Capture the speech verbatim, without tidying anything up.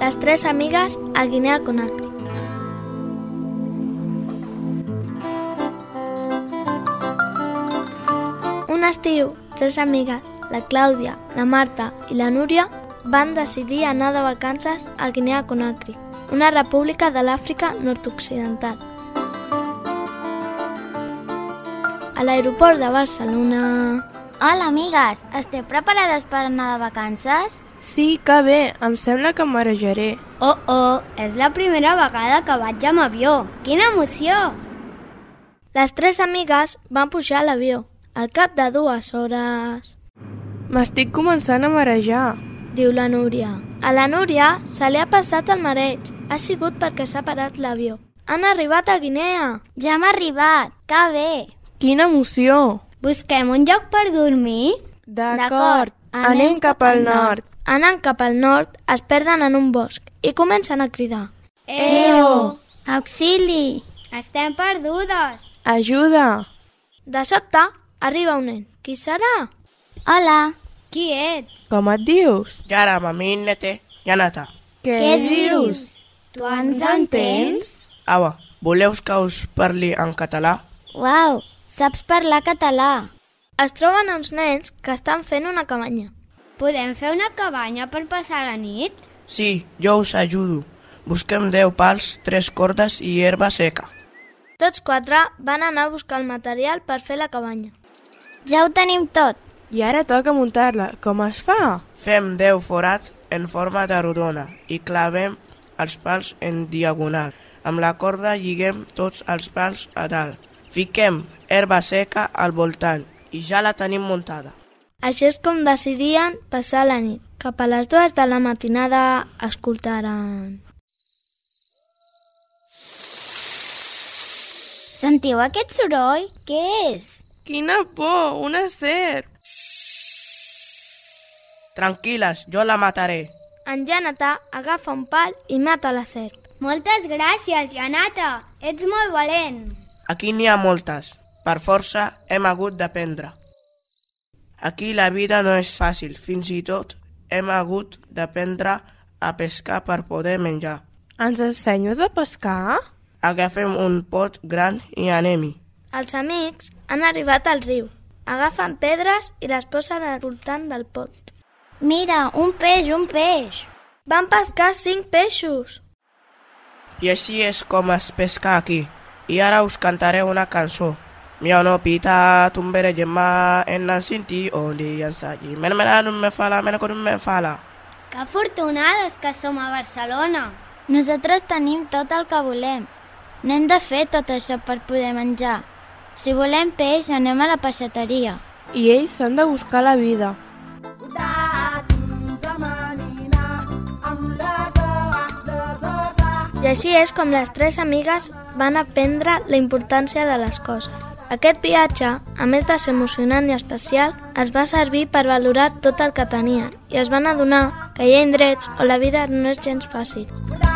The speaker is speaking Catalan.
Les tres amigues a Guinea Conakry. Un estiu, tres amigues, la Clàudia, la Marta i la Núria, van decidir anar de vacances a Guinea Conakry, una república de l'Àfrica nord-occidental. A l'aeroport de Barcelona... Hola, amigues! Esteu preparades per anar de vacances? Sí, que bé! Em sembla que em marejaré. Oh, oh! És la primera vegada que vaig amb avió. Quina emoció! Les tres amigues van pujar a l'avió. Al cap de dues hores... M'estic començant a marejar, diu la Núria. A la Núria se li ha passat el mareig. Ha sigut perquè s'ha parat l'avió. Han arribat a Guinea! Ja hem arribat! Que bé! Quina emoció! Busquem un lloc per dormir? D'acord, anem cap al nord. Anant cap al nord, es perden en un bosc i comencen a cridar. Eo! Auxili! Estem perdudes! Ajuda! De sobte, arriba un nen. Qui serà? Hola! Qui ets? Com et dius? Yara, maminete, Yanata. Què, Què dius? Tu ens entens? Awa, voleu que us parli en català? Uau! Saps parlar català? Es troben uns nens que estan fent una cabanya. Podem fer una cabanya per passar la nit? Sí, jo us ajudo. Busquem deu pals, tres cordes i herba seca. Tots quatre van anar a buscar el material per fer la cabanya. Ja ho tenim tot. I ara toca muntar-la. Com es fa? Fem deu forats en forma de rodona i clavem els pals en diagonal. Amb la corda lliguem tots els pals a dalt. Fiquem herba seca al voltant i ja la tenim muntada. Així és com decidien passar la nit. Cap a les dues de la matinada escoltaran. Sentiu aquest soroll? Què és? Quina por! Una serp! Tranquil·les, jo la mataré. En Janata agafa un pal i mata la serp. Moltes gràcies, Janata. Ets molt valent. Aquí n'hi ha moltes. Per força hem hagut d'aprendre. Aquí la vida no és fàcil. Fins i tot hem hagut d'aprendre a pescar per poder menjar. Ens ensenyes a pescar? Agafem un pot gran i anem-hi. Els amics han arribat al riu. Agafen pedres i les posen al voltant del pot. Mira, un peix, un peix. Van pescar cinc peixos. I així és com es pesca aquí. I ara us cantaré una cançó. Mio no pita tumbere gemma en nancinti oli ensayi. Mena mena no me fala, mena con me fala. Que afortunades que som a Barcelona. Nosaltres tenim tot el que volem. No hem de fer tot això per poder menjar. Si volem peix, anem a la peixateria. I ells s'han de buscar la vida. I així és com les tres amigues van aprendre la importància de les coses. Aquest viatge, a més de ser emocionant i especial, es va servir per valorar tot el que tenien i es van adonar que hi ha indrets on la vida no és gens fàcil.